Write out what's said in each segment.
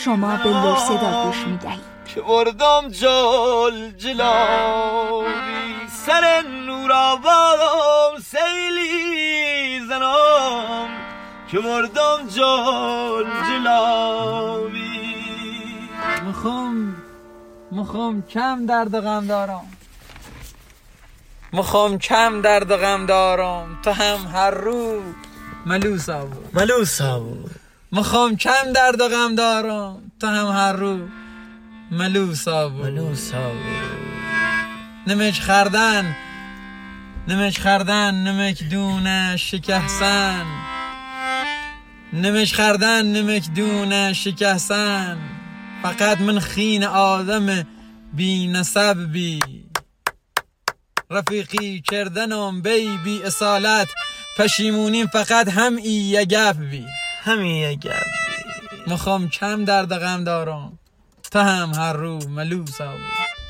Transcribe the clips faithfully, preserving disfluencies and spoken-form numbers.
شما به لور صدا گوش میدهید. که بردم جل جلاوی سر نور آبادم سیلی زنم که بردم جل جلاوی. میخوام میخوام کم درد و غم دارم، میخوام کم درد و غم دارم تو هم هر رو ملوسا بود ملوسا بود. میخوام کم درد و غم دارم تو هم هر رو ملوسا بود ملوسا بود. نمک خردن نمک خردن نمک دونه شکهسن نمک خردن نمک دونه شکهسن فقط من خین آدم بی نسب بی رفیقی کردنم بی بی اصالت پشیمونیم فقط هم ای یه گپ بی همین یه گپ بی. میخوام کم درد غم دارم تا هم هر رو ملوسا بود.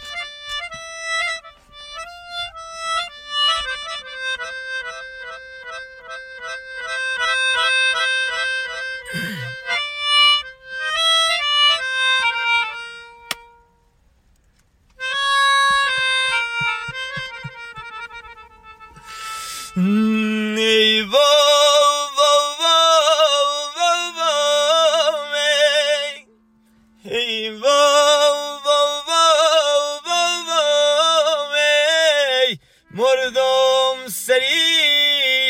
ای با با با با می ای با با با با می مردم سری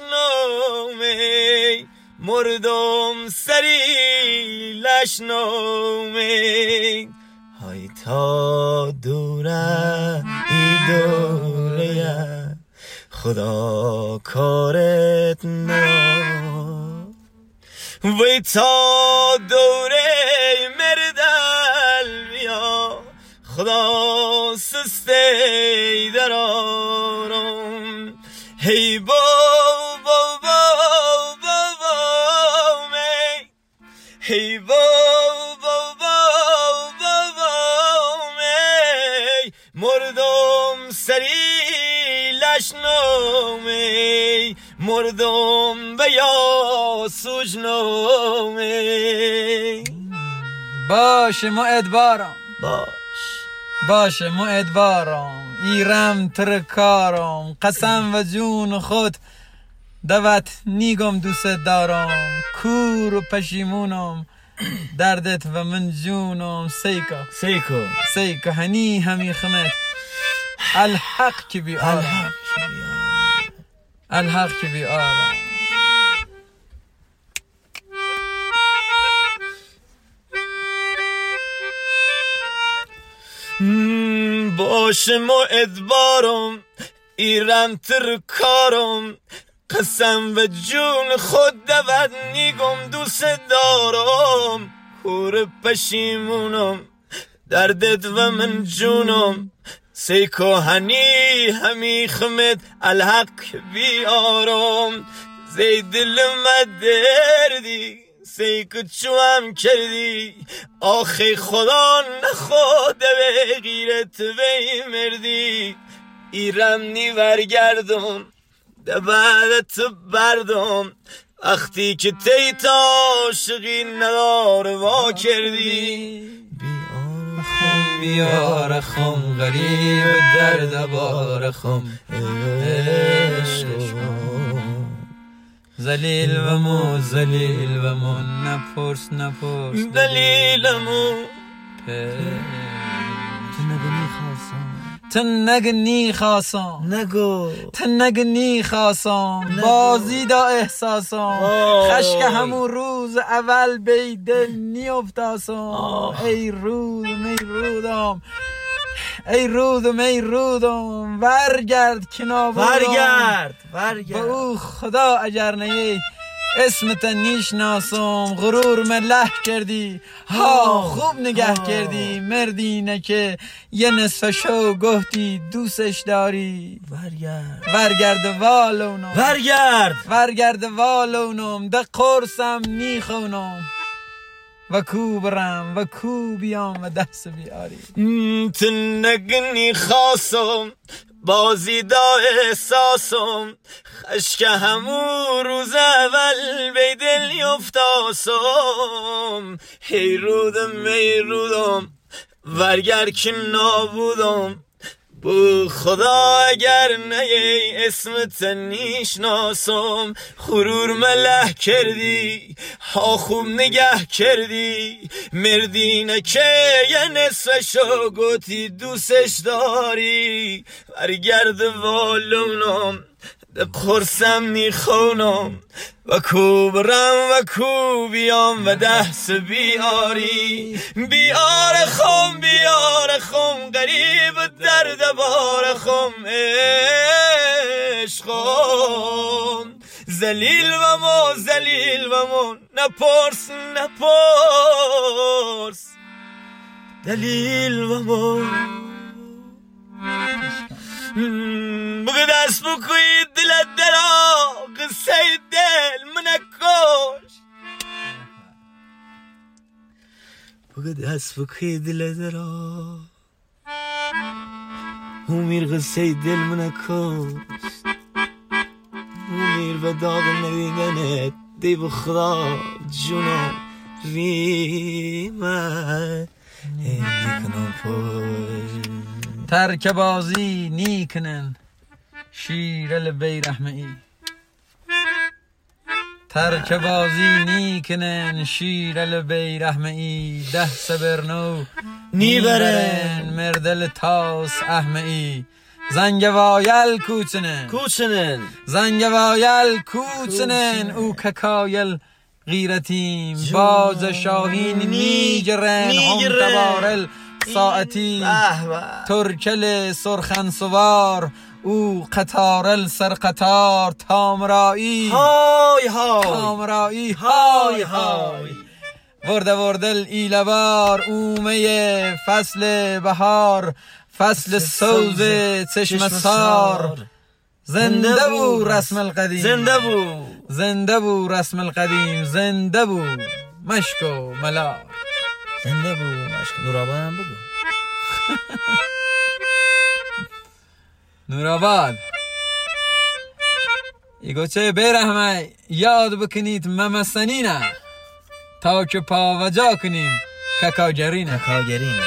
لشنامی مردم سری لشنامی های تا دوره ای دوره خدا کارت نیا وی تا دوره مردل بیا خدا سسته درارم هی با با با با با می هی با با با با با می مردم سری لشنامی مردم به یا سوجنامی. باشه ما ادبارم باش باشه ما ادبارم ایرم ترکارم قسم و جون خود دوت نیگم دوست دارم کور و پشیمونم دردت و من جونم سیکا سیکو سیکا هنی همی خمت الحق کی بی آرام الحق کی بی آرام. باشه ما ادبارم ایرم ترکارم قسم و جون خود دوت نیگم دوست دارم کور پشیمونم دردت و من جونم سیکو هنی همی خمد الحق بیارم زی دل مدردی سیکو چوام کردی آخی خدا نخواد به غیرت وی مردی ایرم نی ورگردم دبرت بردم وقتی که تی تاشقی ندار وا کردی بیار خم غریب درد بار خم زلیل و مو زلیل و مو نپرس نپرس دلیلمو تن نگنی خواستم نگو تن نگنی خواستم بازی دا احساسم خشک همون روز اول بی دل نی افتاسم ای رودم ای رودم ای رودم ای رودم ورگرد کنابودم ورگرد ورگرد با او خدا اجر نیی اسمت نیشناسم غرور من له کردی ها خوب نگه کردی مردینه که یه نصف شو گفتی دوستش داری ورگرد ورگرد والونم ورگرد ورگرد والونم ده قرصم نیخونم و کو برم و کو بیام و دست بیاری تنگنی خواستم بازی دا احساسم خشک همون روز اول به دل افتاسم هی رودم ای رودم ورگر که نابودم بو خدا اگر نه اسمت نیشناسم غرور مله کردی ها خوب نگه کردی مردینه که یه نصفشو گوتی دوستش داری برگرد والونم ده قرصم نیخونم و کوبرم و کوبیام و دست بیاری بیار خم بیار خم قریب درد بار خم عشقم زلیل و ما زلیل و ما نپرس نپرس دلیل و ما بگه دست بکوی دلت درا قصه دل منه کش بگه دست بکوی دلت درا امیر قصه دل منه کش امیر و داغ نویدنت دی بخدا جونم ریمه نیکنم پوش ترک بازی نیکنن شیر بی رحمه ای ترک بازی نیکنن شیر بی رحمه ای ده سبرنو نیبرن مردل تاس احمه ای زنگ وایل کوچنن کوچنن زنگ وایل کوچنن او ککایل غیرتیم باز شاهین نیگرن هم تبارل ساعتی ترکل سرخن سوار او قطارل سر قطار تامرایی های های تامرایی های های ورده وردل ایلوار اومه فصل بهار فصل سوز چشم سار زنده بو رسم القدیم زنده بو زنده بو رسم القدیم زنده بو مشک و ملار زنده بو مشک نورآباد هم بگو نورآباد ایگو چه برحمه یاد بکنید ممسنینه تا که پاوجا کنیم ککاگرینه ککاگرینه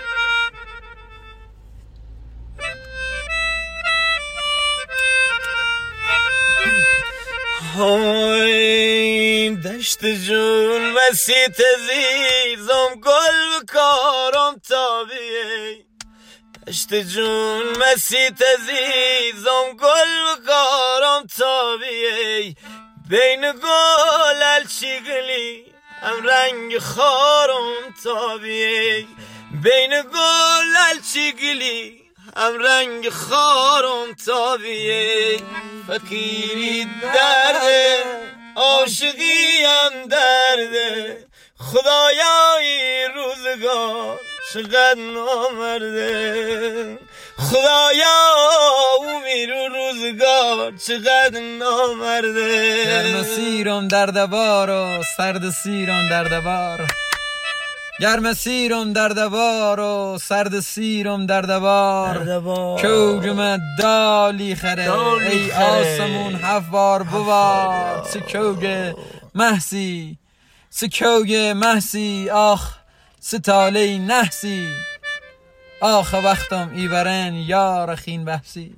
های دشت جون مسیت عزیزم گل بکارم تابیه دشت جون مسیت عزیزم گل بکارم تابیه بین گل الچیگلی هم رنگ خارم تابیه بین گل الچیگلی هم رنگ خارم تابیه فقیری درده عاشقی هم درده خدایای روزگار چقدر نامرده خدایا امیر روزگار چقدر نامرده گرم سیرم در دوار و سرد سیرم در دوار گرم سیرم در دوار و سرد سیرم در دوار کوگم دالی خره دالی ای خره. آسمون هفت بار بوار سکوگ محسی سکوگ محسی آخ ستاله نحسی آخ وقتم ایورن یار خین بحثی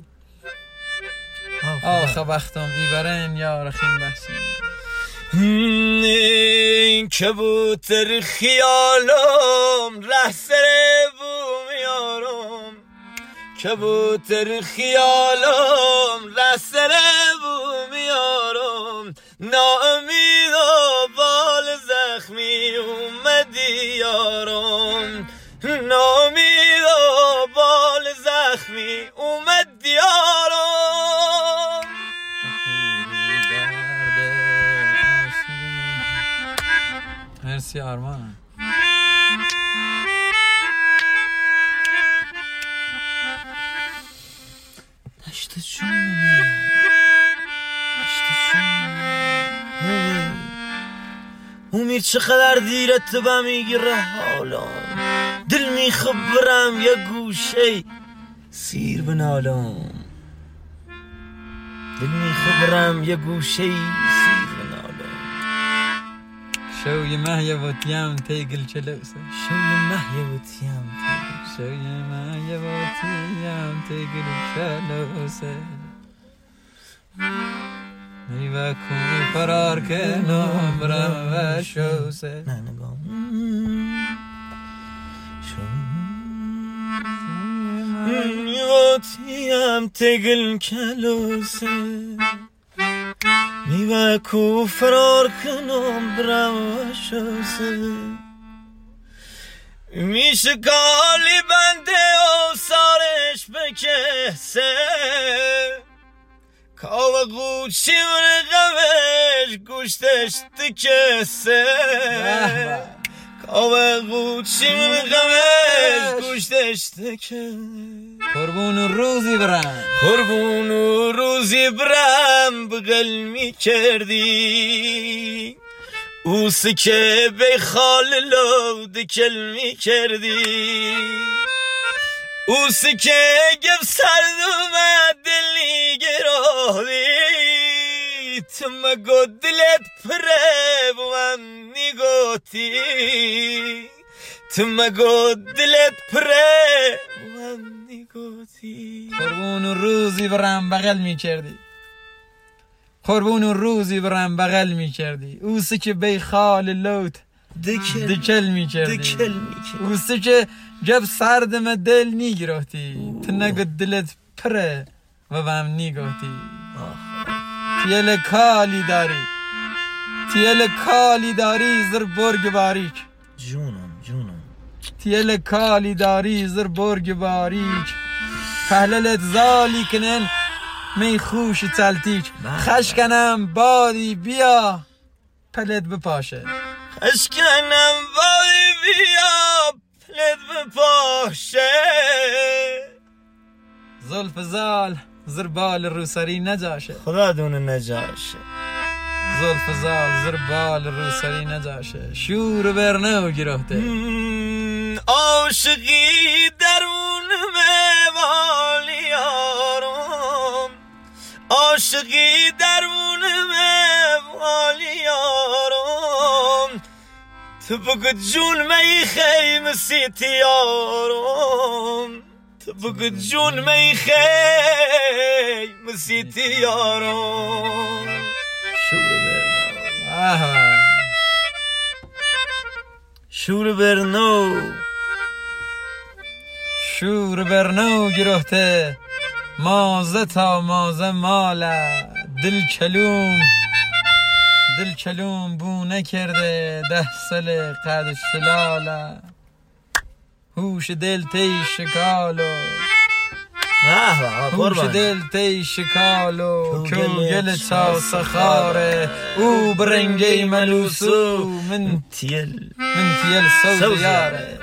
آخ وقتم ایورن یار خین بحثی کبوتر خیالم ره سر بوم یارم کبوتر خیالم ره سر بوم یارم ناامید و بال زخمی اومدی یارم ناامید و بال زخمی اومدی یارم مرسی آرمان دشت جونم دشت جونم امید چقدر دیرت به میگیره حالا دل میخبرم یه گوشه سیر بنالم دل میخبرم یه گوشه ای سیر بنالم شوی مهیه و تیم تیگل چلوسه شوی مهیه و تیم شوی مهیه و تیم تیگل چلوسه میوه کنی فرار کنم برم و شوسه نه نگاه میوه تیم تیگل چلوسه میوه کو فرار کنم برم و شوسه میشه کالی بنده و سارش بکسه کاوه قوچی من غمش گوشتش دکسه کاوه قوچی من غمش گوشتش دکسه قربون روزی برم قربون روزی برم بغل می کردی اوسی که به خال لو دکل می کردی اوسی که گف سرد اومد دلی گرادی تم گو دلت پره بوم نیگوتی تم گو دلت پره بوم نیگوتی قربون روزی برم بغل می کردی قربون روزی برم بغل می کردی اوسی که بی خال لوت دکل دکل می کردی دکل می کردی اوسی که جب سردم دل نیگرفتی تنگ دلت پره و بهم نیگفتی تیل کالی داری تیل کالی داری زر برگ باریک جونم جونم تیل کالی داری زر برگ باریک پهللت زالی کنن می خوش تلتیک خشکنم بادی بیا پلت بپاشه خشکنم بادی بیا پلت بپاشه زلف زال زر بال روسری نجاشه خدا دونه نجاشه زلف زال زر بال روسری نجاشه شور برنو گرفته عاشقی درون موالی یارم عاشقی درون موالی یارم تو بگو جون می خیم سیتی یارم تو بگو جون می خیم سیتی یارم شور برنو شور برنو شور برنو گرفته مازه تا مازه ماله دل کلوم دل کلوم بو نکرده ده سال قد شلاله هوش دل تی شکالو هوش دل تی شکالو کوگل تا سخاره او برنگی ملوسو من تیل من تیل سوز یاره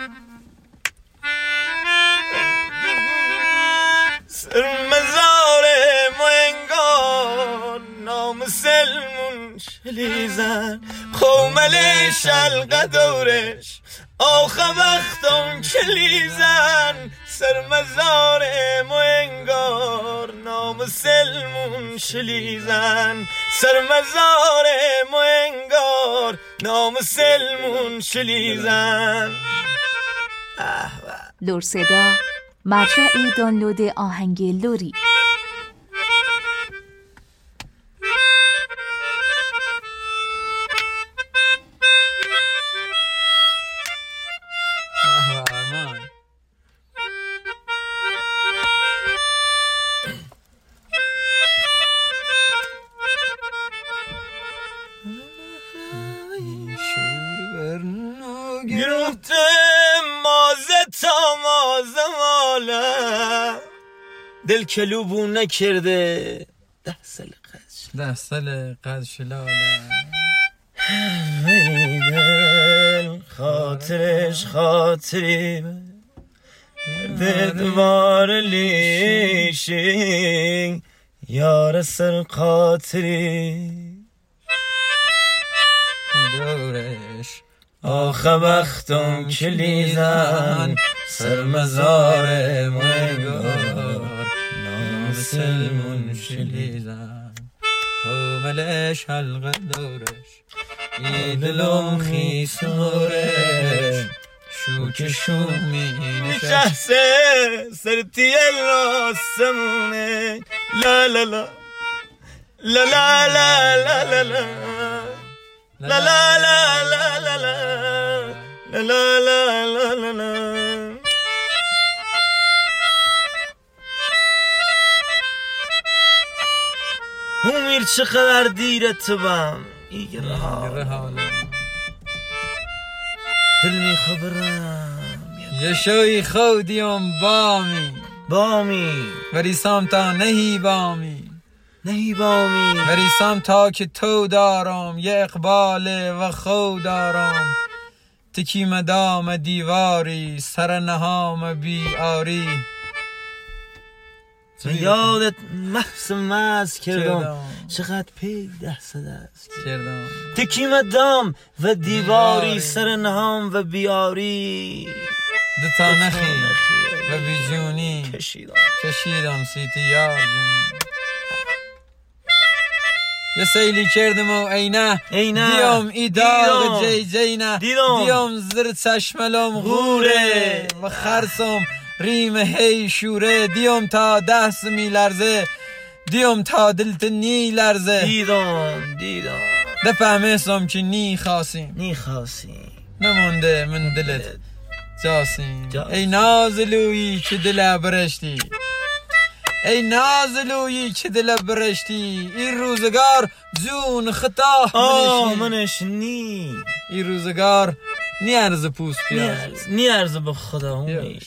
مزار موینگان نام سلمون شلیزن خومله شلق دورش آخه وقتم کلیزن سر مزار موینگار نام سلمون شلیزن سر مزار موینگار نام سلمون شلیزن لور صدا مرجع دانلود آهنگ لوری دل کلوبو نکرده ده سال قدش ده سال قد شلاله ای دل خاطرش خاطری درد دوار لیشی یار سر خاطری دورش آخه وقتم کلیزن سر مزار مگار نامسلمون شلیزن خوملش حلقه دورش ای دلم خیسورش شو که شو می نشسته سرتی الاسمونه لا لا لا لا لا لا لا لا لا لا لا لا لا لا لا لا لا لا لا امیر چقدر دیرت بم ایگره حالا دل می خبرم یه شوی خودیم بامی بامی وریسام تا نهی بامی نهی بامی وریسام تا که تو دارم یه اقبال و خود دارم تکی مدام دیواری سر نهام بی آری یادت محس مز کردم چقدر پی ده صد است کردم تکی مدام و دیواری سر نهام و بیاری دتا نخی و بی جونی کشیدم کشیدم سیتی یار جونی یه سیلی کردم و اینه اینه دیام ای داغ جی جینه دیدم دیام زر چشملم غوره و خرسم ریم هی شوره دیام تا دست می لرزه دیام تا دلت نی لرزه دیدم دیدم دفهمیستم که نی خواستیم نی خواستیم نمونده من دلت جاسیم ای نازلویی که دل برشتی ای نازلویی که دل برشتی این روزگار جون خطا آه منش نی این روزگار نی ارز پوست پیاز نی ارز به خدا همی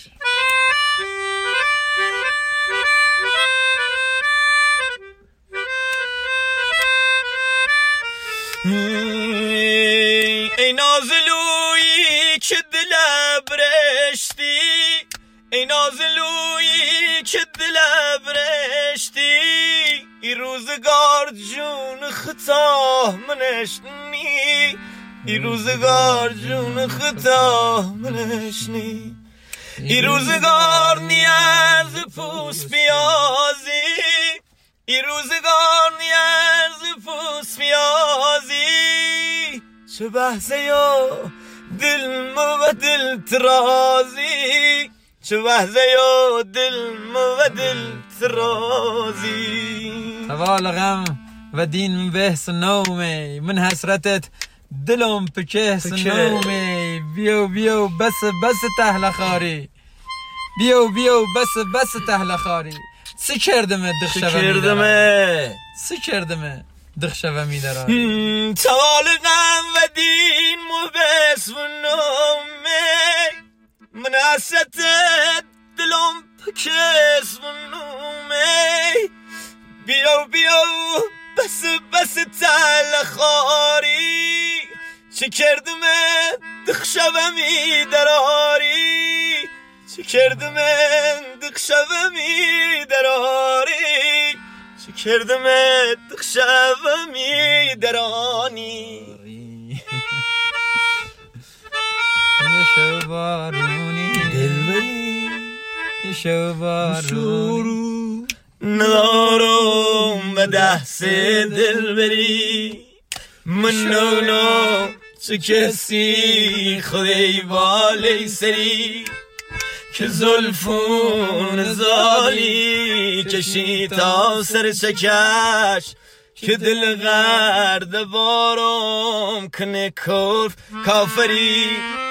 ای نازلویی که دل برشتی ای نازلویی که دل برشتی این روزگار جون خطا منش نی این روزگار جون خطا منش نی این روزگار نیاز پوست بیازی این روزگار نیاز پوست بیازی چه بحثه یا دل مو و دل ترازی چه بحثه یا دل مو و دل ترازی توال غم و دین بحث نومی من حسرتت دلم پکهس نومی بیو بیو بس بس تهل خاری بیو بیو بس بس تهل خاری سی کردمه دخشوه سی کردمه سی کردمه دخشوه میدارم توال غم و دین مو بس نومی من حسرتت دلم پکهس نومی بیو بیو بس بس تهل خاری چه کردمه دخشوه می دراری چه کردمه دخشوه می دراری چه کردمه دخشوه می درانی یه شو بارونی دلبری یه شو بارونی ندارم به دست دلبری منونو چه کسی خودی بالی سری که زلفون زالی کشی تا سر چکش که دل غرد بارم کنه کف کافری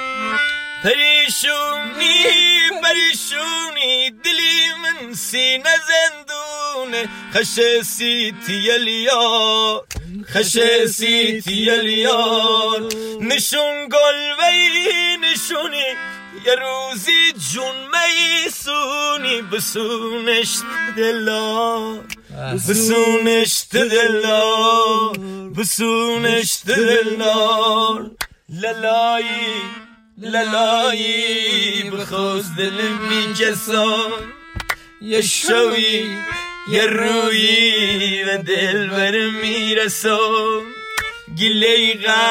پریشونی پریشونی دلی من سینه زندونه خشه سیتی الیار خشه سیتی الیار نشون گلوی نشونی یه روزی جون میسونی بسونش دلار بسونش دلار بسونش دلار لالایی لالایی بخوز دل میکسان یه شوی یه رویی و دل بر میرسان گلی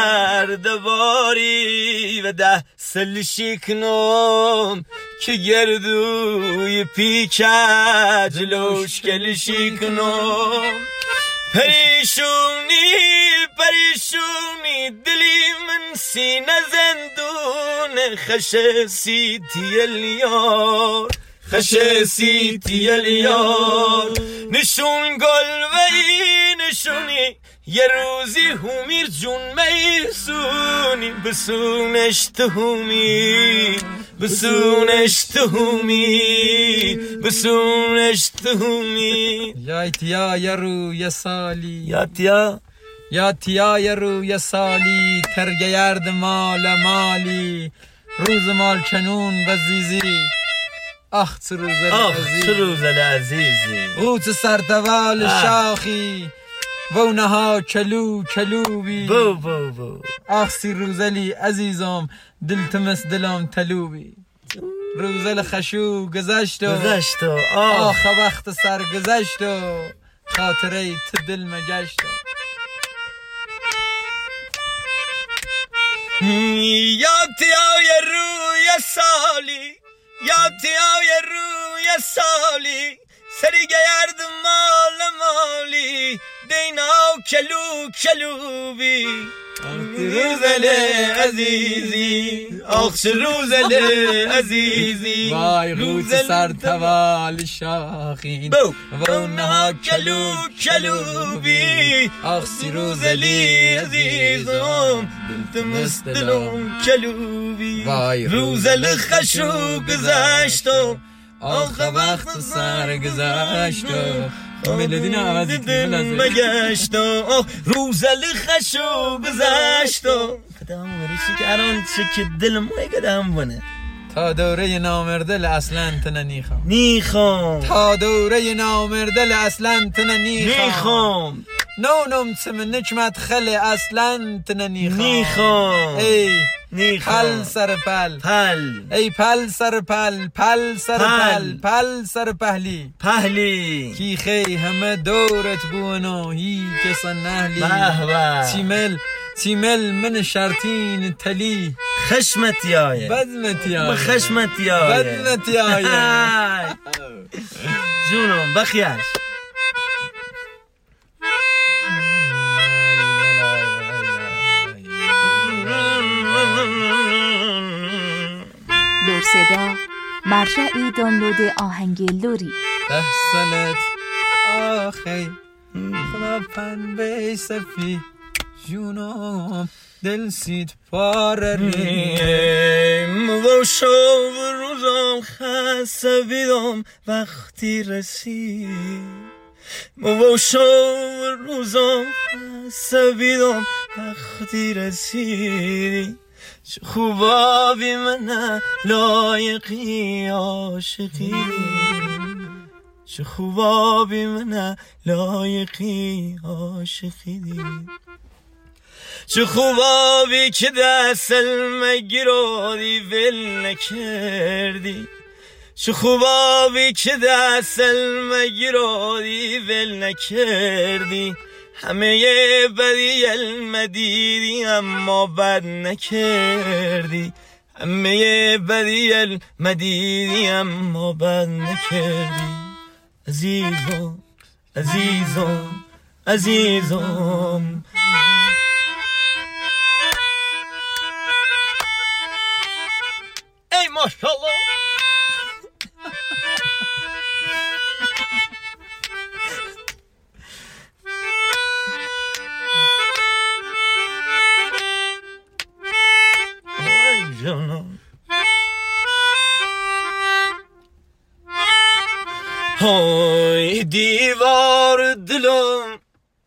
غردواری و ده سل شکنم که گردوی پیکه جلوش کل شکنم پریشونی پریشونی دلی من سینه زندون خش سیتی الیار خش سیتی الیار نشون گل وی نشونی یه روزی همیر جون میسونی بسونش تهمی بسونش تهمی بسونش تهمی یا تیا یا رو یا سالی یا تیا یا تیا یا رو یا سالی ترگه یرد مال مالی روز مال چنون و زیزی آخ چه روزل عزیزی آخ چه روزل عزیزی او چه سرتوال شاخی و اونها کلو کلوبی بو بو بو آخ سی روزلی عزیزم دل تمس دلم تلوبی روزل خشو گذشت و گذشت و آخ وقت سر گذشت و خاطره تو دل مگشت یا تیای روی سالی یا تیای روی سالی سری گرد مال مالی دیناو کلو کلوبی روزل عزیزی آخ روزل عزیزی وای روز سر توال شاخین و اونها کلو کلوبی آخ روزلی عزیزم دلتمس دلم کلوبی روزل خشو گذشتم آخ وقت سر گذشتم ملودی نه عوضی دل مگشتم آخ روزل خشو گذشتم قدم ورشی که الان چه که دلم وی قدم بونه تا دوره نامردل اصلا تنه نیخوام نیخوام تا دوره نامردل اصلا تنه نیخوام نیخوام نونم سم نجمت خل اصلا تنه نیخوام نیخوام ای نیخوام پل سر پل پل ای پل سر پل پل سر پل پل سر پهلی پهلی کی خی همه دورت بونو هی کسان نهلی به به تیمل تیمل من شرطین تلی خشمتی آیه بدمتی آیه خشمتی آیه بدمتی آیه جونم بخیش لرصدا مرجع دانلود آهنگ لوری ده سالت آخی خدا پنبه صفی جونم دل سید پارری مو شو روزم خسته بیدم وقتی رسید مو شو روزم خسته بیدم وقتی رسیدی چه خوبا بی من لایقی عاشقی چه خوبا بی من لایقی عاشقی چه خوبا بی که دستل مگیرادی ول نکردی چه خوبا بی که دستل مگیرادی ول نکردی همه بدی المدیدی اما بد نکردی همه بدی المدیدی اما بد نکردی عزیزم عزیزم عزیزم ای ماشاءالله های دیوار دلم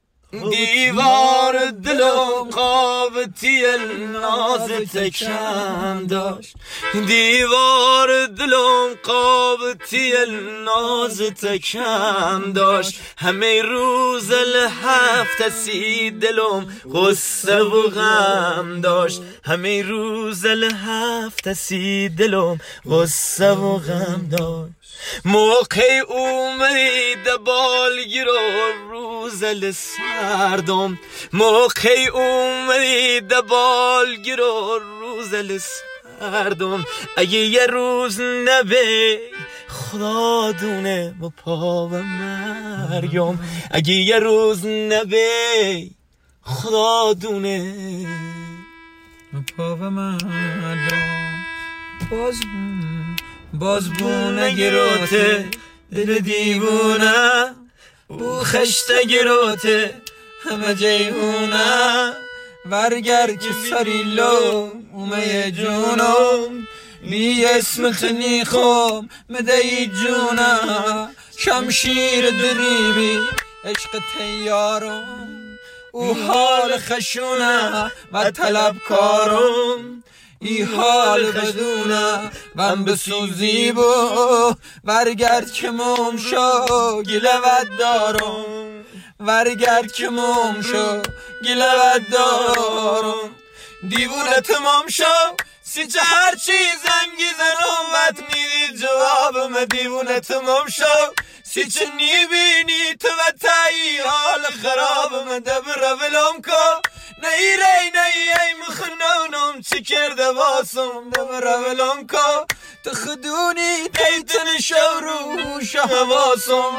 دیوار دلم قابتی ناز تکم داشت دیوار دلم قابتی ناز تکم داشت همه روز لحفت سی دلم غصه و غم داشت همه روز لحفت سی دلم غصه و غم داشت موقع اومد بالگیر و روز لسن سردم موقعی اومدی دبالگیر و روزل سردم اگه یه روز نبی خدا دونه با پا و مریم اگه یه روز نبی خدا دونه با پا و مریم باز باز بونه گروته دل دیوونه او خشته گروته همه جیهونه ورگر که سریلو اومه جونم بی اسمت نیخم مدهی جونه شمشیر دریبی عشق تیارم او حال خشونه و طلبکارم ای حال بدونه وم بسوزی بو ورگرد که موم شو گلوت دارم ورگرد که موم شو گلوت دارم دیوونه تمام شو سی چه هر چی زنگی زنم وط میدی جوابم دیوونه تمام شو سی چه نیبینی تو و تایی حال خرابم دبر ولم کن نی ری نی ای مخنونم چی کرده باسم دبر ولم کن تو خدونی دیتن شوروش حواسم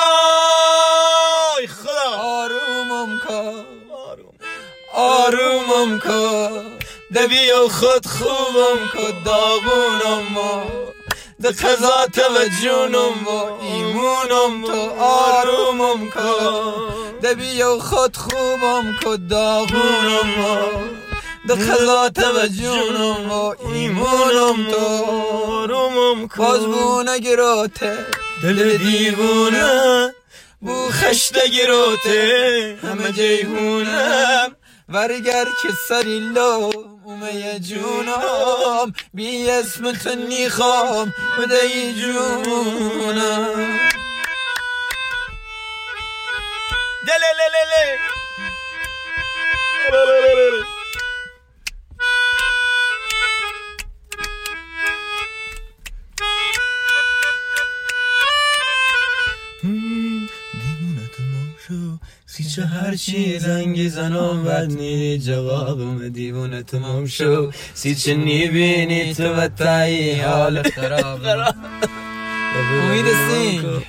وای خدا آرومم کن آرومم کن دبی و خود خوبم کن داغونم ما ده قضا توجونم و ایمونم تو آرومم کن دبی و خود خوبم کن داغونم ما ده قضا توجونم و ایمونم تو آرومم کن باز بونه گروته دل دیوونه بو خشته گروته همه جیهونم ورگر که سریلو اومه جونم بی اسمت نیخوام بدهی جونم دللللل سی چه هر چی زنگی زنم ود نیری جوابم دیوونه تمام شو سی چه نیبینی تو و تایی حال خرابم امید سینگ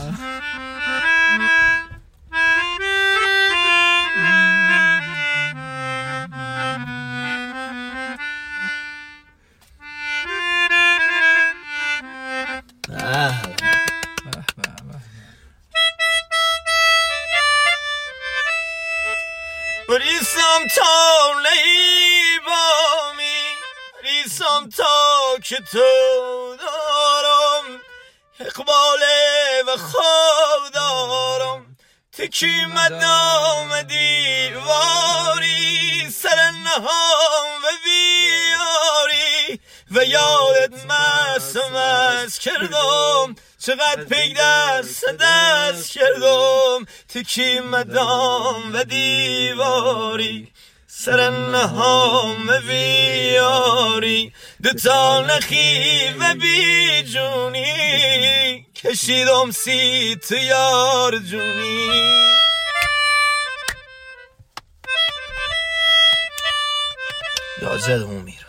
بریسم تا لیبامی بریسم تا که تو دارم اقباله و خواب دارم تکی مدام دیواری سر نهام و بیاری و یادت مست مست کردم چقدر پیک دست دست کردم تکی مدام و دیواری سر نهام و بیاری دوتا نخی و بی جونی کشیدم سی تو یار جونی یازده همون میرم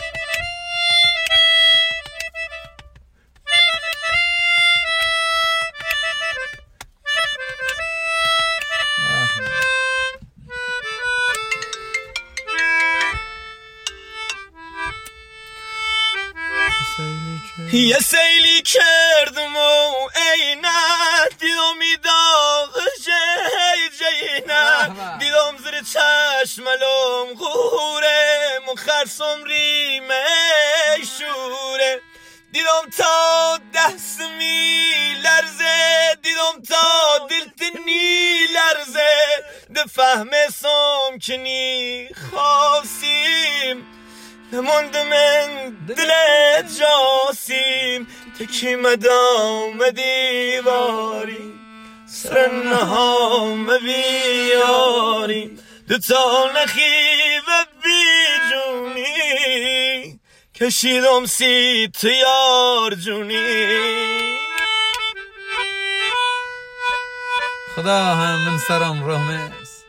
یه سیلی کردم و عینت دیدم ایداغ جی جینت دیدم زیر چشملم غوره مخرسم ریمه شوره دیدم تا دست می لرزه دیدم تا دلت نی لرزه ده فهمسم که نی خواستیم نمونده من دلت جاسیم تکی مدام دیواری سر نهام بیاری دوتا نخی و بی جونی کشیدم سی تو یار جونی خدا هم من سرم رحمت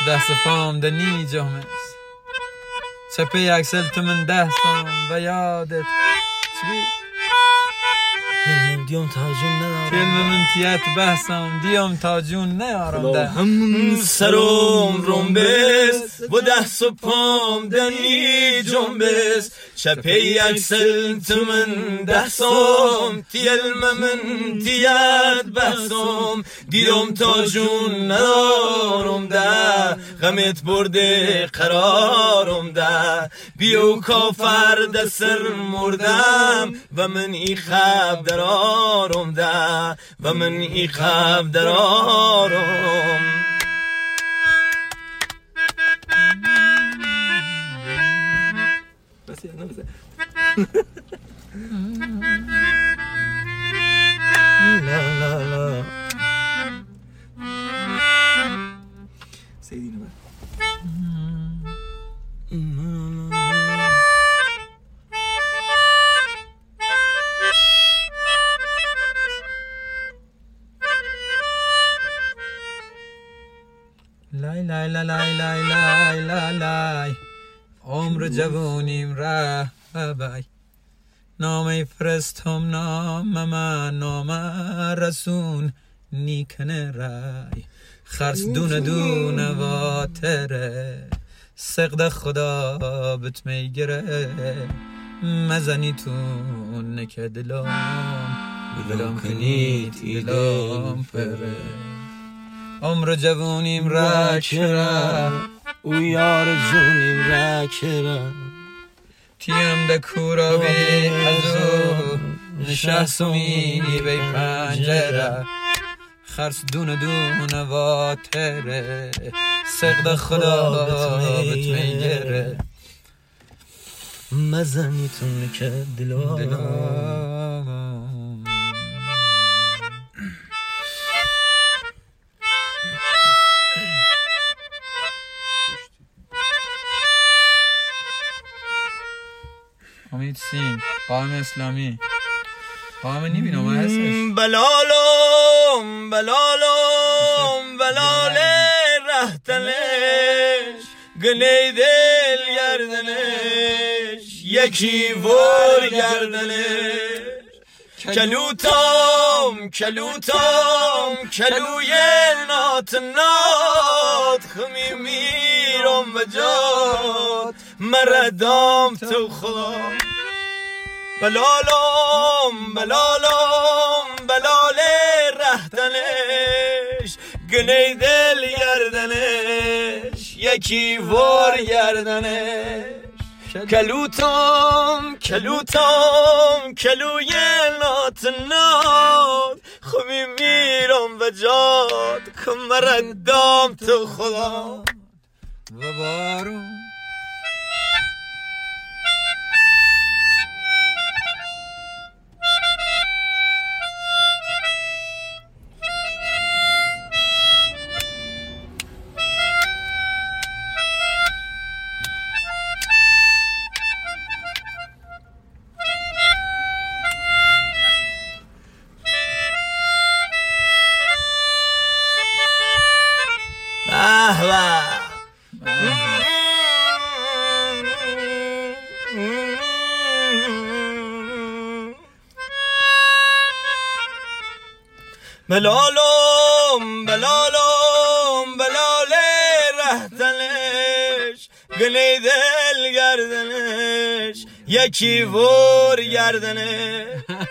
دست پام دنی جامس چپه یکسل تو من دستم و یادت چی؟ دیوم تاجون ندارم کلمه من تیت بحثم دیوم تاجون نیارم ده هم سرم رنبس و دست و پام دنی جنبس چپه یکسل تو من دستم تیلم من تیت بحثم دیوم تاجون ندارم ده غمت برده قرارم ده بیو کافر دستر مردم و من ای خب درارم ده و من ای خب درارم لا لا لا سيدنا لای لای لای لای لای لای لای لای عمر جوانیم ره بای نام فرستم نام من نام رسون نیکنه رای خرس دونه دونه واتره سقد خدا بت میگره مزنی تو نکه دلام دلام کنید دلام پره عمر جوانیم رکره او یار جونیم رکره تیم ده کورا بی ازو نشستمی بی پنجره خرس دونه دونه واتره سقد خدا بت میگره مزنی تو نکه دلام امید سین قائم اسلامی قائم نمیبینم هستش بلالم بلالم بلال رهتنش گنی دل گردنش یکی ور گردنش کلوتام کلوتام کلوی نات نات خمی میرم و جات مردام تو خدا بلالم بلالم بلال رهتنش گنی دل گردنش یکی ور گردنش کلوتام کلوتام کلوی نات نات خمی میرم و جات کمردام تو خدا و بارون بلالم بلالم بلال رهتنش گنی دل گردنش یکی ور گردنش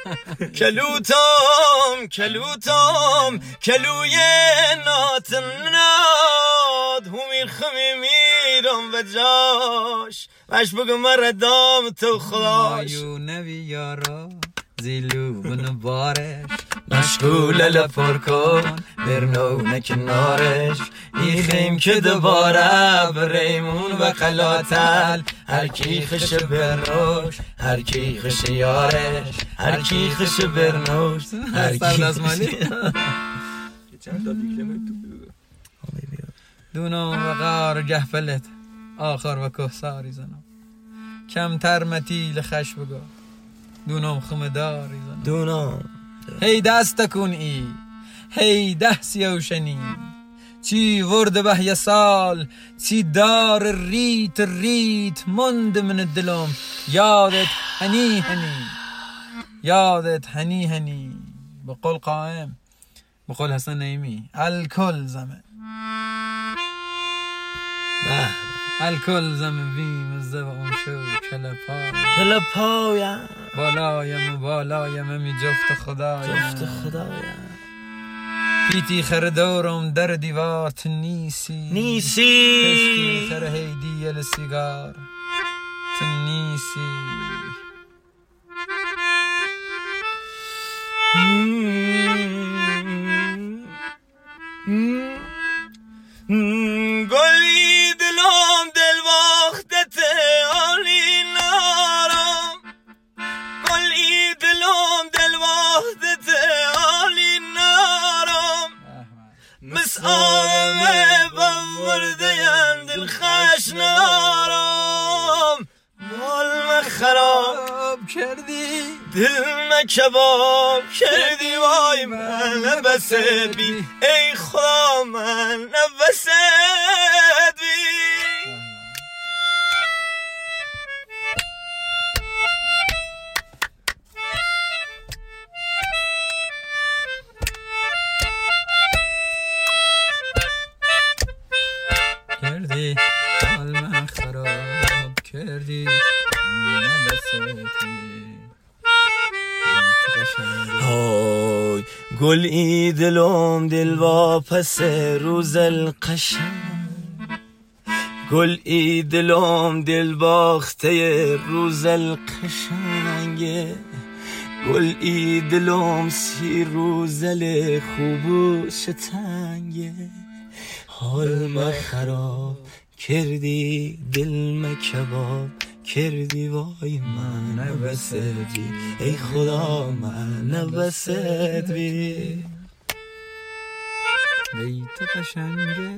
کلوتام کلوتام کلوی نات نات همین خمی میرم و جاش وش بگم مردام تو خداش نبی یارا زیلو بنو بارش مشغول لپر کن برنو نکنارش ایخیم که دوباره بریمون و قلاتل هر کی خش برنوش هر کی خش یارش هر کی خش برنوش هر کی دونم و غار گهفلت آخر و که ساری زنم کمتر متیل خش بگو دونم خمداری زنم دونم هی دست کن ای هی ده سیوشنی چی ورد به یه سال چی دار ریت ریت مند من دلم یادت هنی هنی یادت هنی هنی بقول قائم بقول حسن نعیمی الکل زمن الکل زمن ویم زب اون شو کلپا کلپایم بالایم بالایم می جفت خدایم جفت خدایم پیتی خردورم در دیوارت نیسی نیسی پشتی خر هیدی ال سیگار تنیسی گلی دلم دل وقتت عالی نارم گلی دلم دل وقتت عالی نارم مس آدم بورده دل خش نارم مال مخراب کردی دل مکباب کردی وای من نبست بی ای خدا من نبست بی کردی حال من خراب کردی نبست های گل ای دلم دل واپس روز القشنگ گل ای دلم دل باخته روز القشنگ گل ای دلم سی روزل خوب و شتنگ حال ما خراب کردی دل ما کباب کردی وای من نبست بی ای خدا من نبست بی بیت قشنگه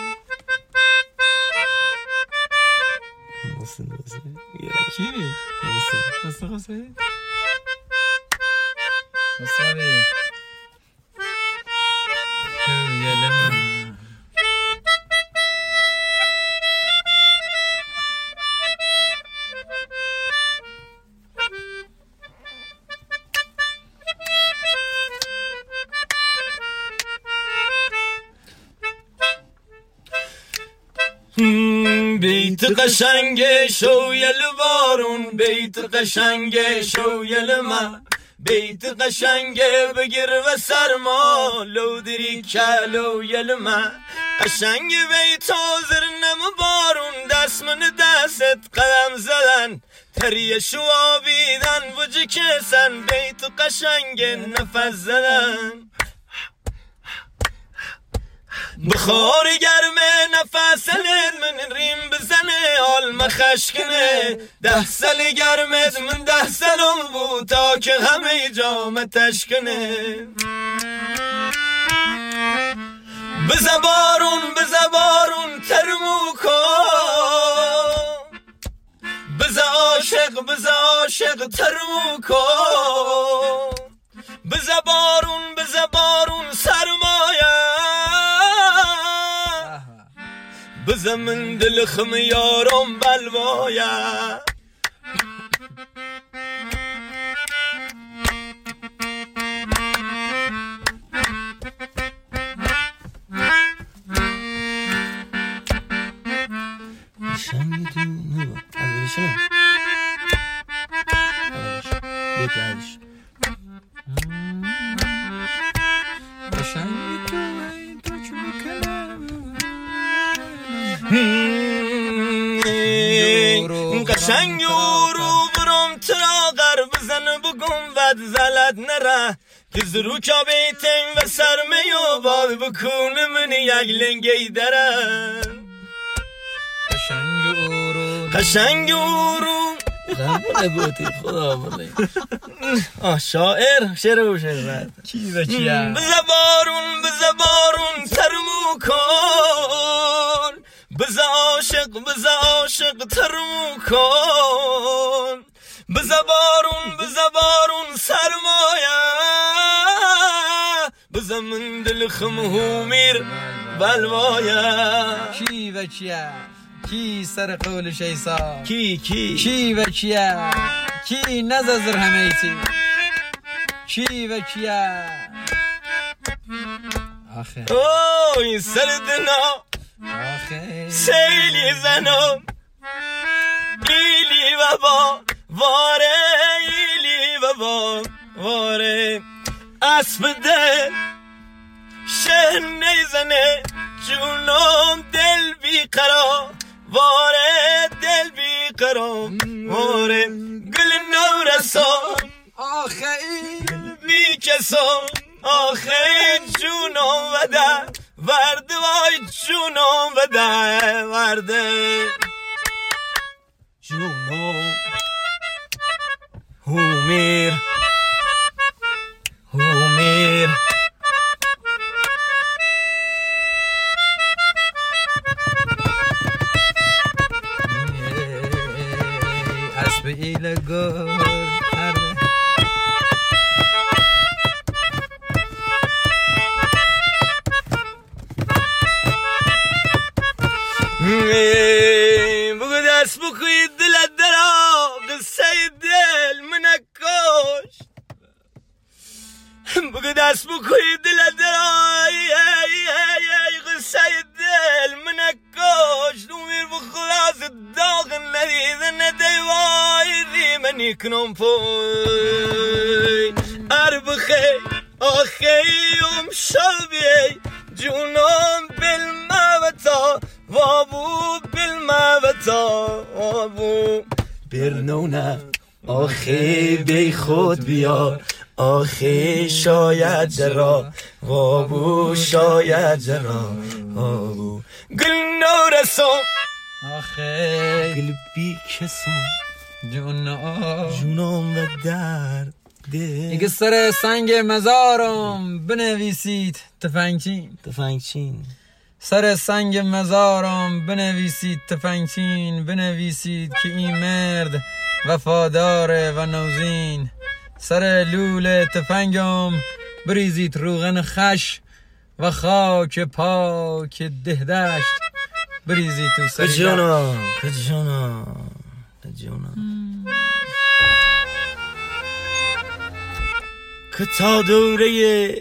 محسن محسن کی؟ محسن محسن قصه؟ مصابی شو یلم بیت قشنگ شویل بارون بیت قشنگ شویل من بیت قشنگ بگیر و سرما لودری کلو یل من قشنگ بیت حاضر نم بارون دست من دستت قدم زدن تریه شوابیدن وجه کسن بیت قشنگ نفس زدن بخار گرمه نفس لد من ریم بزنه حال مخشکنه ده سال گرمت من ده سالم بود تا که همه جامه تشکنه بزبارون بزبارون ترمو کن بز عاشق بز عاشق ترمو کن بزبارون بزبارون سرمایه بزمن دل خم یارم بلوایا شنگی تو نبا عزیزشنو عزیزش قشنگی تو ای تو چو بکنم قشنگ رو برم ترا غر بزن بگم ود زلد نره که زرو که بیتن و سرمی و باد بکونه من یک لنگی درن قشنگ رو قشنگ رو قبل بودی خدا بله آه شاعر شعر و شعر کی و کیه بزبارون بزبارون ترمو کن بز عاشق بز عاشق ترمو کن بزبارون بزبارون سرمایه بزمن دل خمهو میر بلوایم کی و کیه کی سر قول شیسا کی کی کی و کیه کی نزازر همیتی کی و کیه آخه اوه این سر دنا آخه سیلی زنم ایلی و با واره ایلی و با واره اسب دل شهر نیزنه جونم دل بی قرار واره دل بی قرار واره گل نورسان آخه ای گل بی کسان آخه جونم وده ورده وای جونم وده ورده جونم هومیر هومیر اسب ایل گل کرده بگو دست بخوی دلت درا قصه دل منکاش بگو دست بخوی دلت درا قصه دل منکاش دومیر بخلاص داغ ندیدن دیوای ریمنی کنم پوی اربخی آخیم شبی جونم بالموتا وابو بالموتا وابو برنونه آخی بی خود بیا آخی شاید جرا وابو شاید جرا وابو گل نورسان آخه گل بی کسان جونا جونم و درد اگه سر سنگ مزارم بنویسید تفنگچین تفنگچین سر سنگ مزارم بنویسید تفنگچین بنویسید که این مرد وفاداره و نوزین سر لول تفنگم بریزید روغن خش و خاک پاک دهدشت بریزید تو سری کجانا کجانا کجانا که تا دوره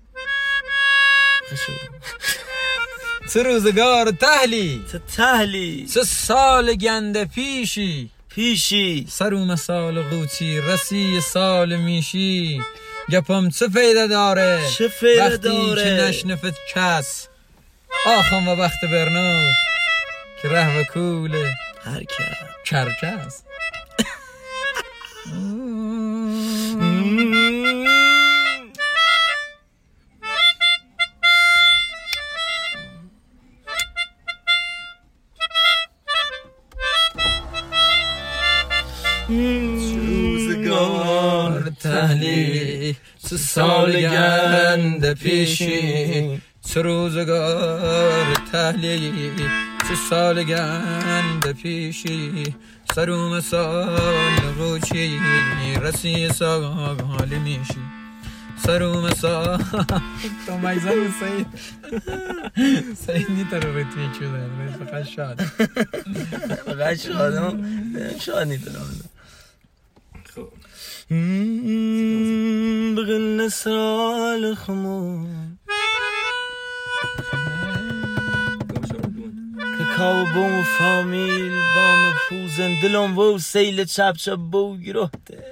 سه روزگار تهلی تا تهلی سه سال گنده پیشی پیشی سروم سال قوچی رسی سال میشی گپم چه فایده داره چه فایده وقتی داره که نشنفت کس آخم و بخت برنو که ره و کوله هر کس کرکس روزگار تهلی سه سال گنده پیشی سه روزگار تهلی سه سال گنده پیشی سروم سال روچی رسی سال میشی سروم سال تو میزن سید سید نیتر رو توی چوده فقط شاد فقط شادم شاد نیترم بغن سال خمون کاکاو بوم و فامیل بام پوزن دلم و سیل چپ چپ بو گرفته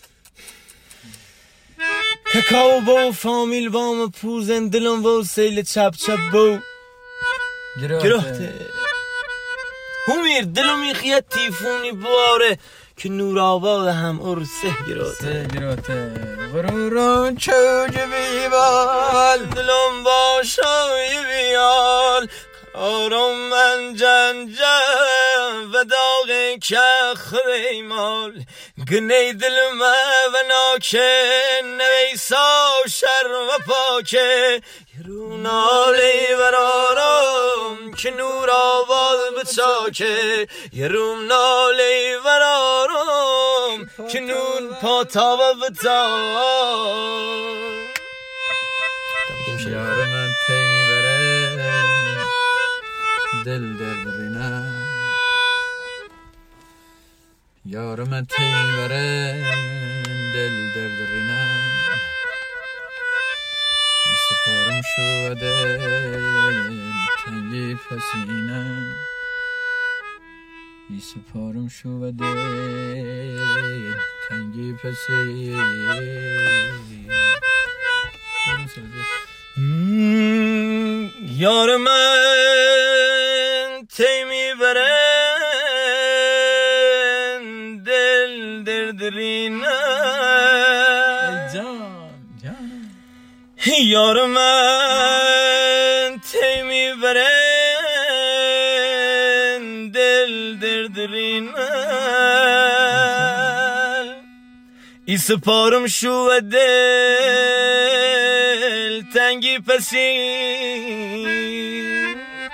کاکاو بوم و فامیل بام پوزن دلم و سیل چپ چپ بو گرفته همیر دلم یخیه تیفونی باره که نور آباد هم ارسه گرفته گرفته غرورون چوج بیبال دلم با شای بیال قرارم من جنجم و داغ که خریمال گنی دلم و ناکه نویسا شر و پاکه یرونالی ورارم که نور آباد بچاکه یرونالی ورارم که نور پاتا و بتا یار من تی میبره دل دردرینم یارم تیبره دل دردرینم سپارم شو دل تنگی پسینم ای سپارم شو دل تنگی پسینم یار من تیمی برن دل دردرینم جان جان یار من تیمی برن دل دردرینم ای سپارم شو دل تنگی پسین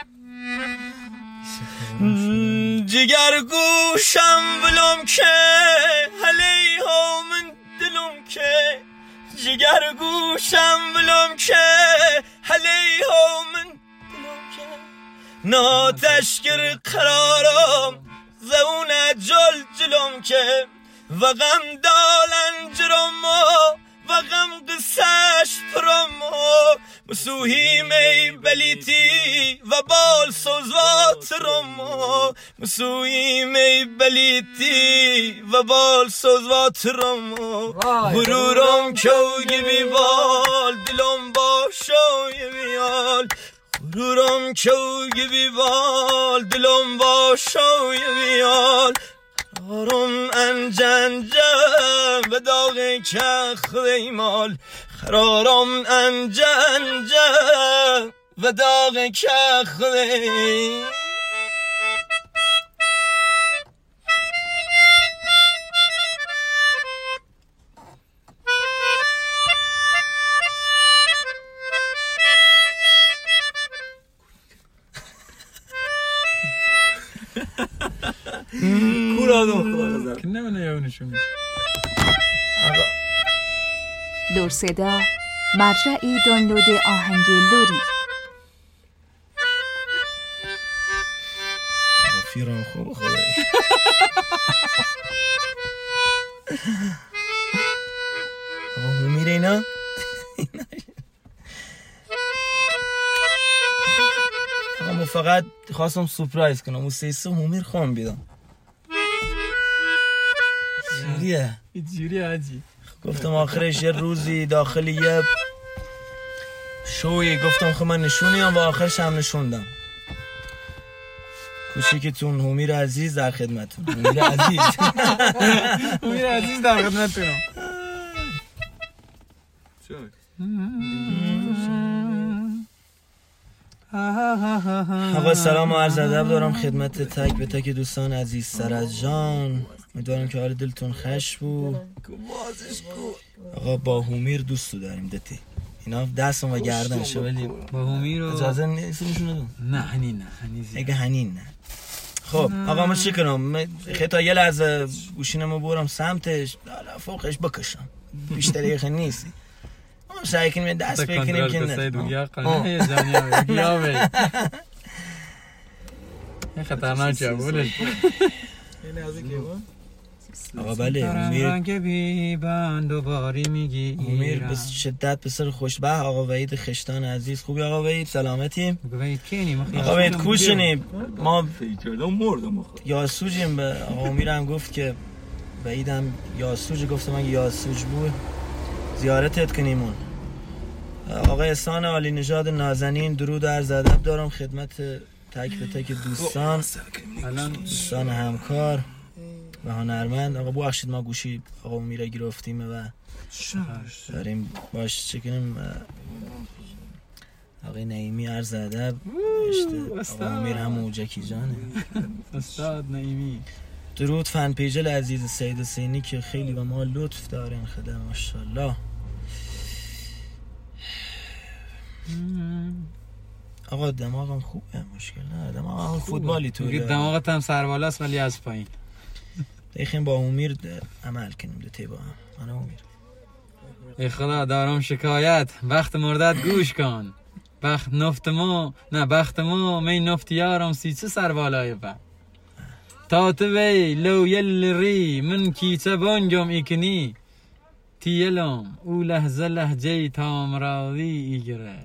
جگر گوشم ولم که هلی ها من دلم که جگر گوشم ولم که هلی ها من دلم که نا تشکر قرارم زون جل جلم که و غم دالن جرمو و غم قساش پرمو مسوهی می بلیتی و بال سوزوات رمو مسوهی می بلیتی و بال سوزوات رمو غرورم کوگی بی بال دلم با شوی بیال غرورم کوگی بی بال دلم با شوی بیال خرارم انجنجم به داغ که خیمال خرارم انجنجم به داغ که خیمال کورادم که نمونه یونشون لور صدا مرجع دانلود آهنگ لوری رفیقم خوب خدایی آقا میره اینا آقا ما فقط خواستم سپرایز کنم و سه سه همیر خوام بیدم جوریه جوری حاجی گفتم آخرش یه روزی داخل یه شوی گفتم خب من نشونیم و آخرش هم نشوندم کوچیکتون همیر عزیز در خدمتون همیر عزیز همیر عزیز در خدمتونم آقا سلام و عرض ادب دارم خدمت تک به تک دوستان عزیز سرز جان امیدوارم که حال دلتون خوش بود آقا با همیر دوستو داریم دتی اینا دستم و گردنشه ولی با همیر و اجازه نیست نشون بدم نه هنین نه هنین اگه هنین نه خب آقا ما چی کنم خیلی یه لحظه گوشینمو برم سمتش حالا فوقش بکشم بیشتر یه خیلی نیستی ما سعی کنیم دست بکنیم که نه دوگیا قنه جانیا بگیا بی این خطرناکه بولش آقا بله همیر رنگ بی بند و باری میگی همیر به شدت بسر خوشبه آقا وحید خشتان عزیز خوبی آقا وحید سلامتی آقا وحید کینی آقا وحید کوشنیم ما فکردم مردم یاسوجیم به آقا امیر هم گفت که وحیدم یاسوج گفت من یاسوج بود زیارتت کنیمون آقا احسان عالی نژاد نازنین درود عرض ادب دارم خدمت تک به تک دوستان دوستان همکار و هنرمند آقا ببخشید ما گوشی آقا امیر گرفتیم و داریم باش چه کنیم آقا نعیمی عرض ادب آقا امیر هم موجکی جانه استاد نعیمی درود فن پیجل عزیز سید حسینی که خیلی به ما لطف دارن خدا ماشاءالله آقا دماغم خوبه مشکل نه دماغم فوتبالی طوره دماغت هم سربالاست ولی از پایین دیخیم با امیر عمل کنیم دو تی با هم من امیر ای خدا دارم شکایت وقت مردت گوش کن بخت نفت ما نه بخت ما می نفت یارم سی چه سر بالای با تا تو وی لو یل ری من کیچه بانجام ایکنی تیلم او لحظه لحجه تامراوی ایگره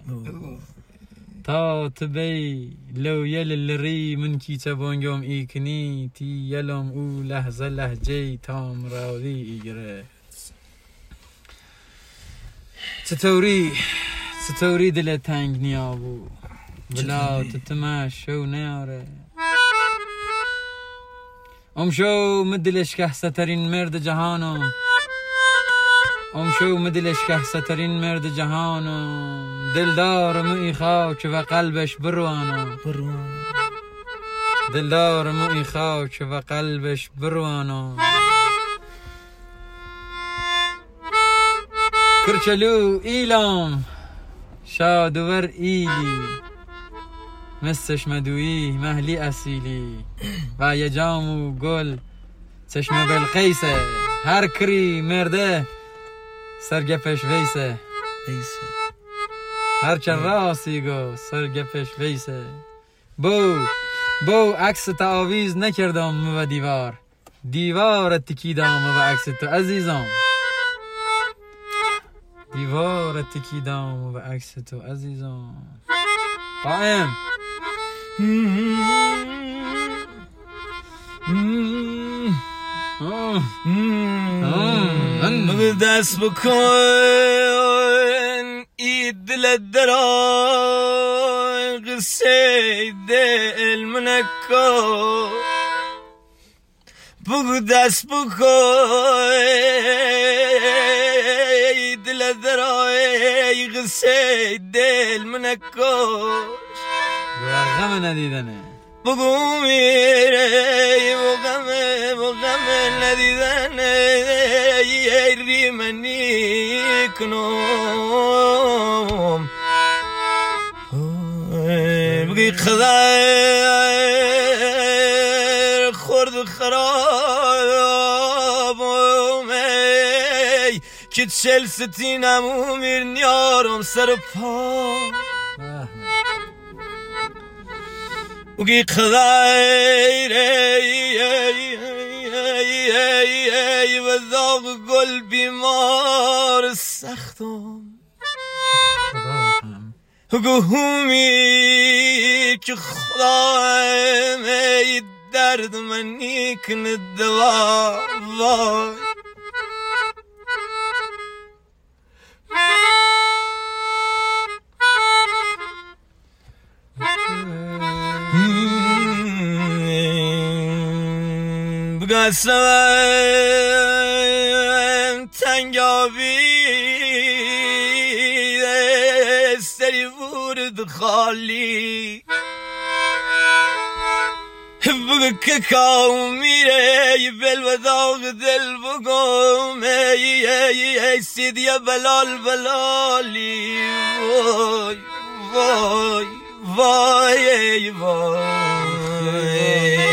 تا تو وی لو یل ری من کیچه بانجام ایکنی تیلم او لحظه لحجه تامراوی ایگره چطوری چطوری دل تنگ نیابو بلا تو تماش شو نیاره ام شو مدلش که سترین مرد جهانم ام شو مدلش که سترین مرد جهانم دلدار موی خاک و قلبش بروانم دلدار موی خاک و قلبش بروانم کرچلو ایلام شادور ایلی مثل چشمدویی مهلی اصیلی و یه جامو گل چشم بلقیسه هر کری مرده سرگپش ویسه هر چه راسی گو سرگپش ویسه بو بو عکس تعاویز نکردم و دیوار دیوار تکیدم و عکس تو عزیزم دیوار تکیدم و عکس تو عزیزم قائم من دست بکن ای دل درای قصه دل منکو بگو دست بکن ای دل درای قصه دل منکو غم ندیدنه بگو میره و غم و غم ندیدنه ای ریمنی کنم بگی خدای خورد خرابم ای که چل ستینم و میرنیارم سر پا بگی خدای ای و ذاق گل بیمار سختم بگو همی که خدایم ای درد منی کنه دوا وای بگسم تنگابی سری ورد خالی بگو که کاو میره بل و داغ دل بگم ای ای ای سیدی بلال بلالی وای وای وای وای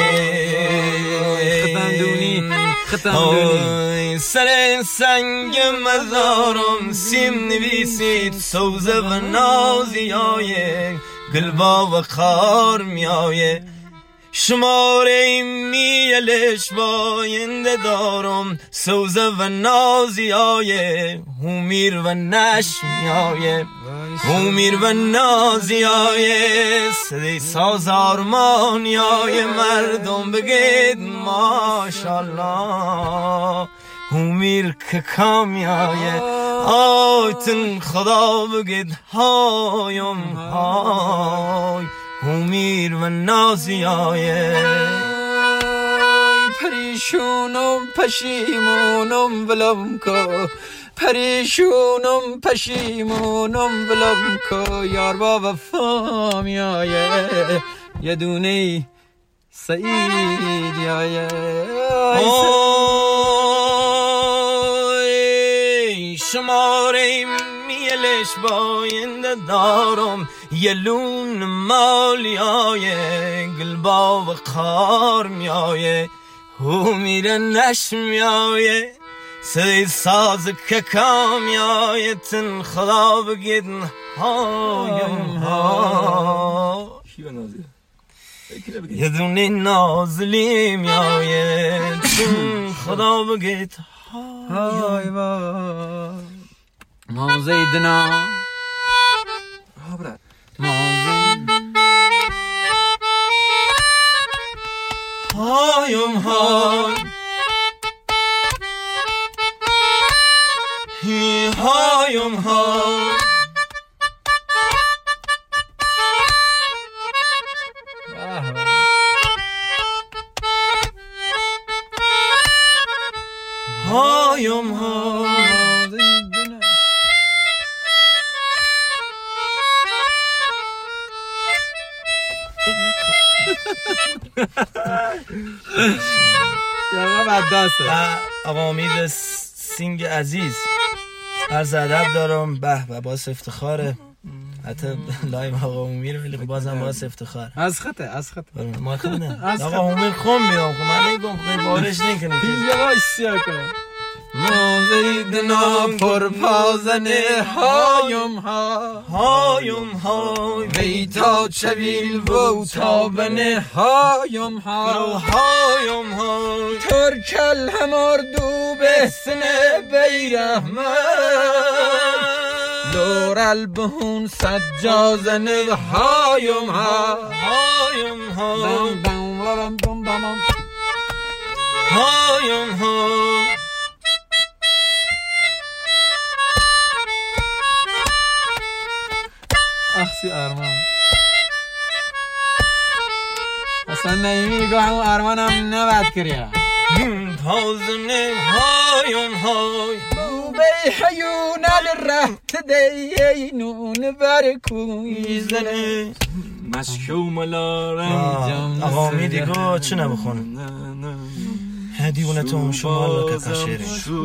ختم سر سنگ مزارم سیم نویسید سوزه و نازی آیه گلبا و خار می آیه شماره میلش باینده دارم سوزه و نازی آیه همیر و نشمی آیه همیر و نازی آیه صدی ساز آرمانی آیه مردم بگید ماشالله همیر که کامی آیه آیتن خدا بگید هایم های همیر و نازی آیه پریشونم پشیمونم ولم کو پریشونم پشیمونم ولم کو یار با وفا می آیه یه دونه سعید آیه آی شماره میلش باینده دارم یه لون مالی آیه گلبا و خار می آیه هو میره نش می آیه سی ساز که کامیایتن خدا بگیدن هایم ها یه دونه نازلی میایتن خدا بگید هایم ها ما زیدنا ما هایم های هی هایم های هایم های آقا امید سینگ عزیز عرض ادب دارم. به به باعث افتخاره حتی لایو آقا امید ولی بازم باعث افتخار از خطه از خطه ما خونه آقا امید خون میام خب من نگم خیلی بارش نکنه پیش یواش سیا کن ما زیدنا پرپازنه هایم ها هایم های بیتا چویل و تابنه هایم ها هایم های ترکل همار دو بسنه بیرحمه دور البهون سجازنه هایم ها هایم های هایم های اخسی ارمان اصلا نمیگه همون ارمانم نباید کریا تازنه هایم های بوبی حیون الرهت دینون برکوی زنه مشکو ملارم آقا می دیگه چه نبخون دیوونه تو شمال که کشیره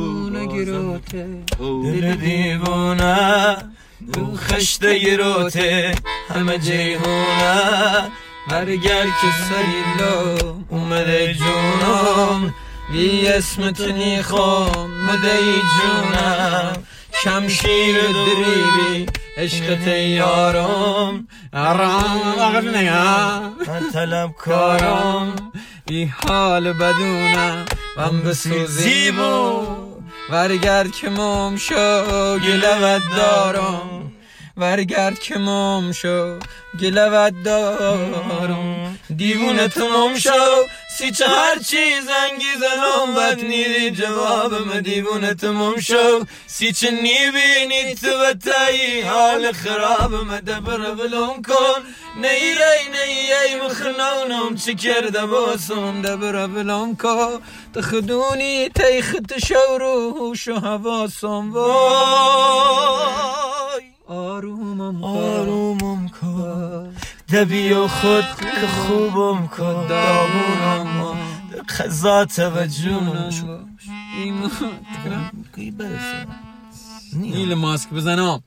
دل دیوونه دو خشته گروته همه جیهونه برگر که سریلا اومده جونم بی اسمت نیخوام مدهی جونم شمشیر دریبی عشقت یارم ارام آقا نگم من طلب کارم بی حال بدونم من بسوزی بو ورگرد که مم شو گلوت دارم ورگرد که مم شو گلوت دارم دیوونه تو مم شو سی چهار چیز انگیزنم بد نیدی جوابم دیوونه تو مم شو سی چه نیبینی تو بتایی حال خرابم دبر بلوم کن نیری نیی مخنونم چی کرده باسم دبر بلوم کن تخدونی تیخت شوروش و حواسم وای آرومم آرومم کن دبی و خود که خوبم کن دامونم خزات و جونم نیل ماسک بزنم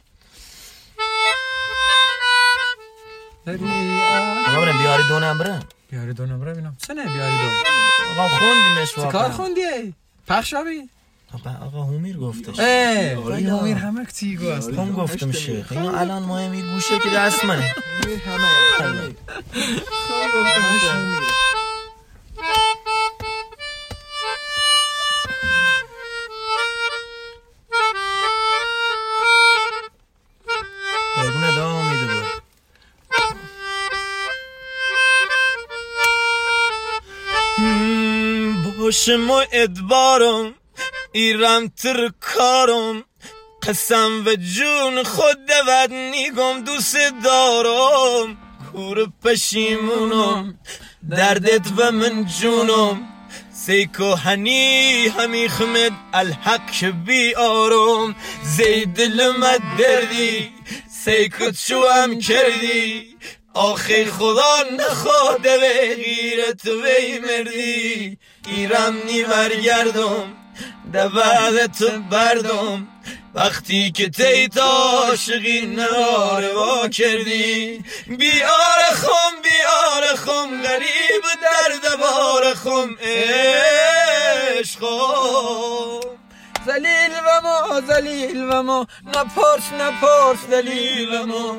آقا برم بیاری دو نمبره بیاری دو نمبره بینم چه نه بیاری دو آقا خوندیمش واقعا چه کار خوندی؟ پخش آبی؟ آقا هومیر گفتش ای هومیر همه کتی گو است هم گفتم شیخ اینو الان مهمی گوشه که دست منه هومیر همه همه بگونه دا امیده بود باشم و ادبارم ایرم تر کارم قسم و جون خود دود نیگم دوست دارم کور پشیمونم دردت و من جونم سیکو هنی همی خمد الحق بی آرم زی دلمت دردی سیکو چو هم کردی آخی خدا نخواده به غیرت وی مردی ایرم نی برگردم دبعد تو بردم وقتی که تیت عاشقی ناروا کردی بیار خم بیار خم غریب در دبار خم عشقم زلیل و ما زلیل و ما نپرس نپرس دلیل و ما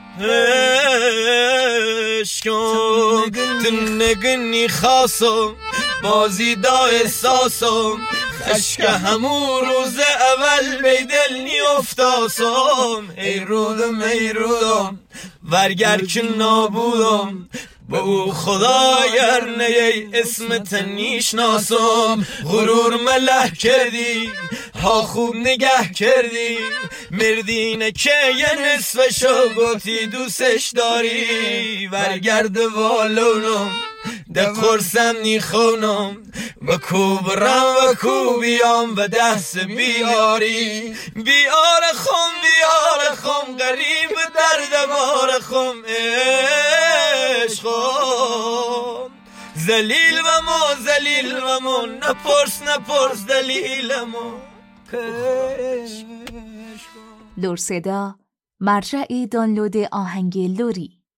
عشقم تو نگنی خاصم بازی دا احساسم خشک همون روز اول بیدل نی افتاسم ای رودم ای رودم ورگر که نابودم با او خدا گر نیه اسمت نیشناسم غرور مله کردی ها خوب نگه کردی مردینه که یه نصفشو گفتی دوستش داری ورگرد والونم ده قرصم نی خونم و کوبرم و کوبیام و دست بیاری بیار خم بیار خم غریب درد بار خم عشقم زلیل و ما زلیل و ما نپرس نپرس دلیل ما لور صدا مرجع دانلود آهنگ لوری.